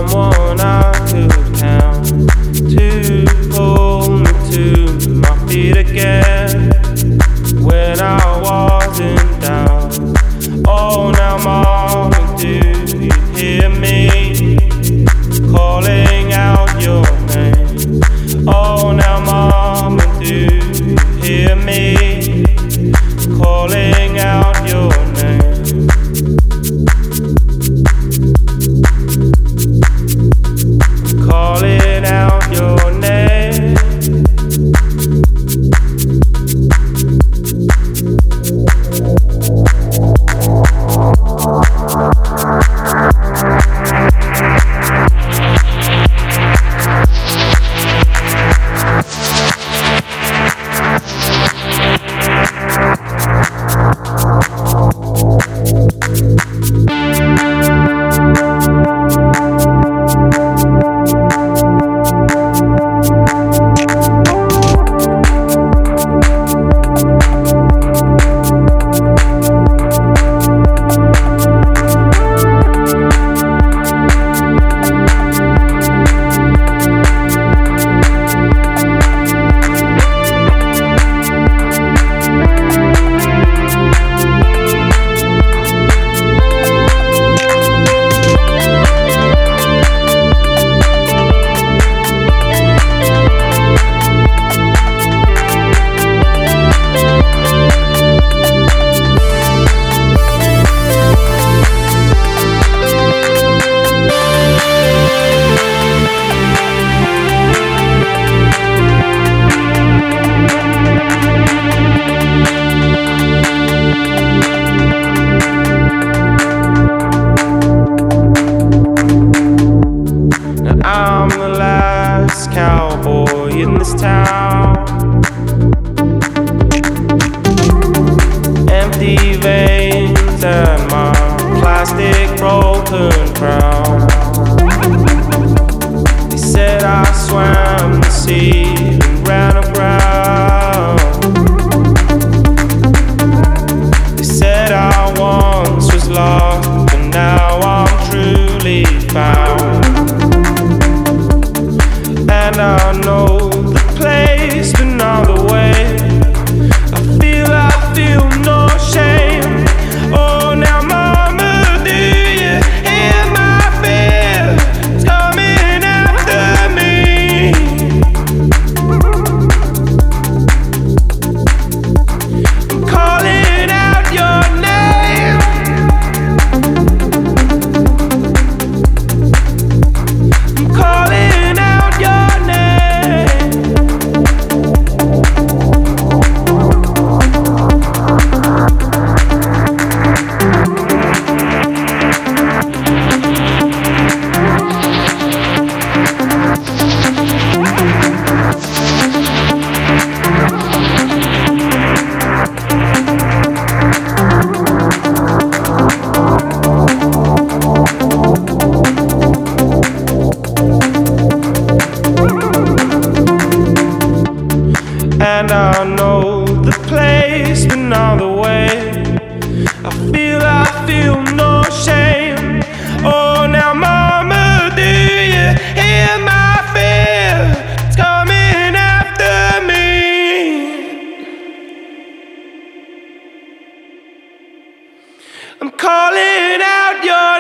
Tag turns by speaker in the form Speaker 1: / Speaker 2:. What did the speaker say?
Speaker 1: someone I could count to pull me to my feet again when I wasn't down. Oh, now mama, do you hear me calling out your name? Oh, now mama, do you hear me calling out your name? Calling out your name. I'm the last cowboy in this town. Empty veins and my plastic broken crown. They said I swam the sea and ran aground. They said I once was lost, but now I'm truly found. And I know the place, but not the way. I feel no shame. Oh, now mama, do you hear my fear? It's coming after me. I'm calling out your name. I'm calling out your name. And I know the place, but not the way. I feel no shame. Oh, now mama, do you hear my fear? It's coming after me. I'm calling out your